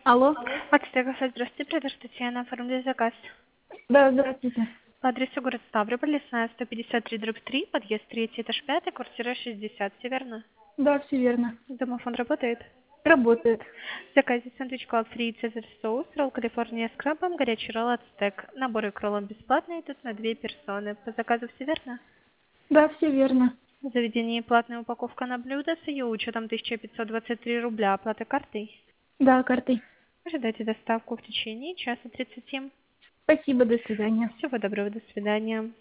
Алло. Отстегов, здравствуйте, продаж Татьяна, оформляю заказ. Да, здравствуйте. По адресу город Ставрополь, Лесная, 153/3, подъезд 3, этаж 5, квартира 60, все верно? Да, все верно. Домофон работает? Работает. В заказе сэндвич клаб фри, цезарь соус, ролл Калифорния с крабом, горячий ролл ацтек. Наборы к роллам бесплатные, тут на 2 персоны. По заказу все верно? Да, все верно. В заведении платная упаковка на блюдо с ее учетом 1523 рубля, оплата картой. Да, картой. Ожидайте доставку в течение часа 30. Спасибо, до свидания. Всего доброго, до свидания.